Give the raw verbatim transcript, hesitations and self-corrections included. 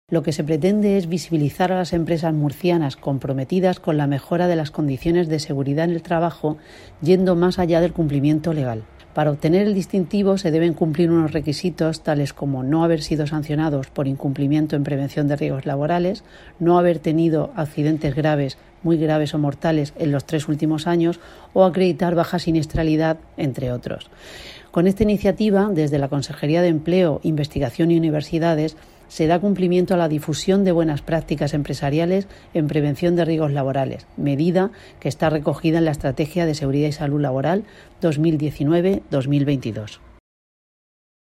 Lo que se pretende es visibilizar a las empresas murcianas comprometidas con la mejora de las condiciones de seguridad en el trabajo, yendo más allá del cumplimiento legal. Para obtener el distintivo se deben cumplir unos requisitos tales como no haber sido sancionados por incumplimiento en prevención de riesgos laborales, no haber tenido accidentes graves, muy graves o mortales en los tres últimos años o acreditar baja siniestralidad, entre otros. Con esta iniciativa, desde la Consejería de Empleo, Investigación y Universidades, se da cumplimiento a la difusión de buenas prácticas empresariales en prevención de riesgos laborales, medida que está recogida en la Estrategia de Seguridad y Salud Laboral dos mil diecinueve a dos mil veintidós.